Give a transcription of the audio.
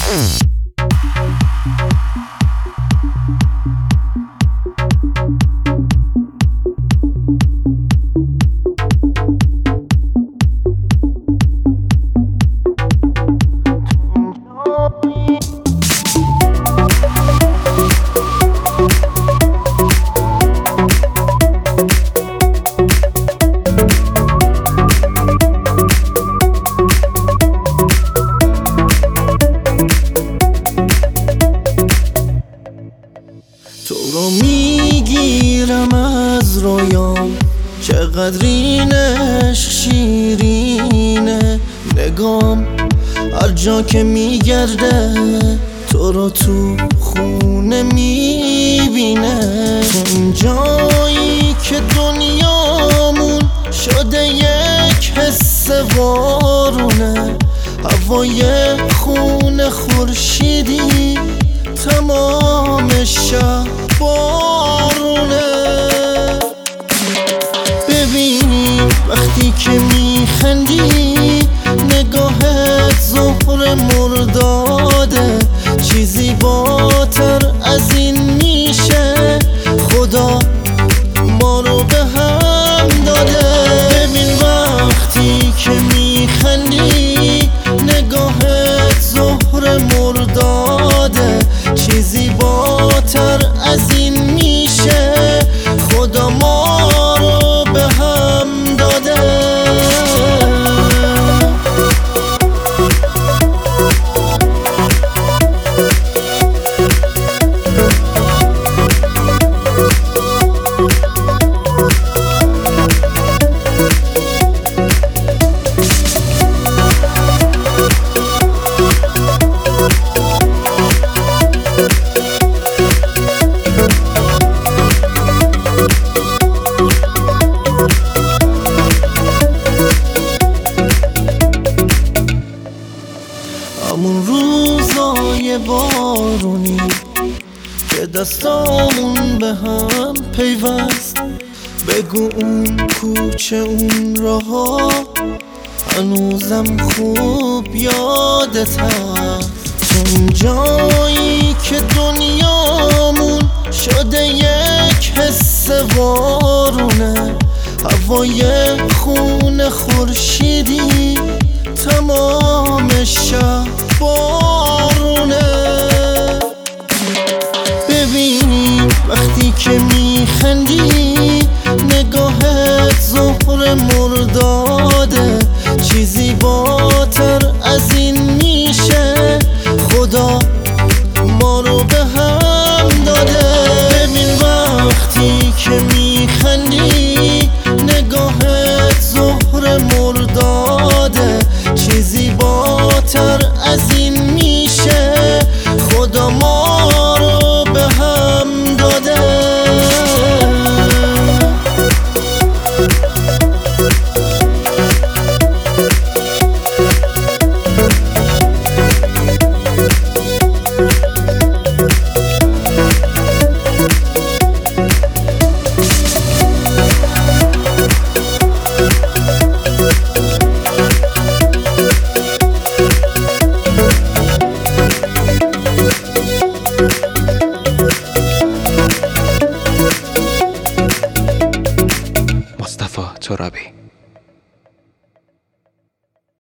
تو رو میگیرم از رویام، چقدر این عشق شیرینه. نگام هر جا که میگرده تو رو تو خونه میبینه. تو این جایی که دنیامون شده یک حس وارونه، هوای خونه خورشیدی تمام شب بارونه. ببین وقتی که میخندی نگاهت زهر مرداده، چیزی بالاتر از این میشه خدا ما رو به هم داده. ببین وقتی که میخندی نگاهت زهر مرداده، چیزی بالاتر از این میشه خدا ما رو به هم داده. همون روزای بارونی که دستامون به هم پیوست، بگو اون کوچه اون راها هنوزم خوب یادت هست. تو اون جایی که دنیامون شده یک حس وارونه، هوای خونه خورشیدی تمام